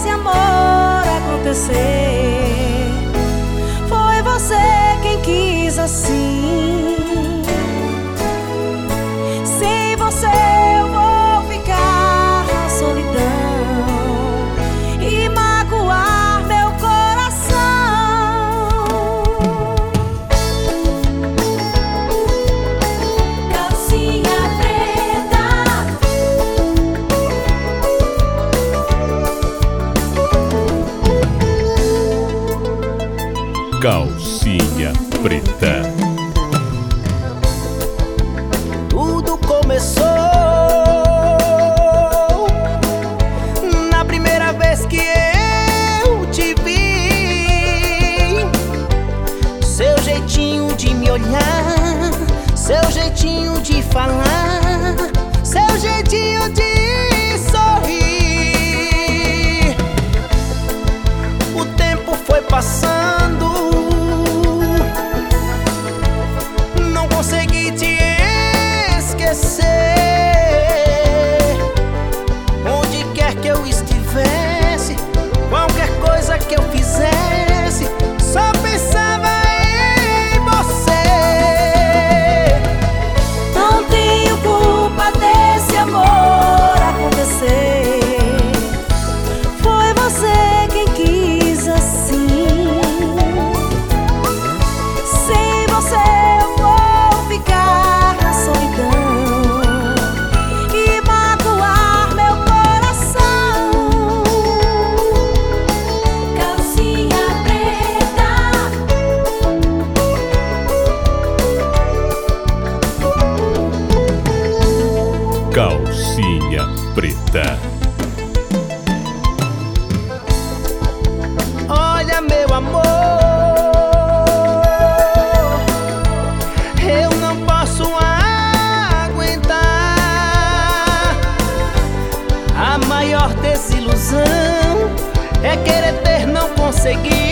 amor acontecer. Foi você quem quis assim. Sem você eu vou ficar na solidão e magoar meu coração. Calcinha preta, calcinha preta. Tudo começou na primeira vez que eu te vi. Seu jeitinho de me olhar, seu jeitinho de falar, seu jeitinho de sorrir. O tempo foi passando, não consegui te esquecer. Onde quer que eu estivesse, qualquer coisa que eu fizesse, só pensava em você. não tenho culpa desse amor acontecer. Foi você quem quis assim. Sem você eu vou ficar na solidão e magoar meu coração. Calcinha preta, Calcinha preta. Olha, meu amor, eu não posso aguentar. A maior desilusão é querer ter, não conseguir.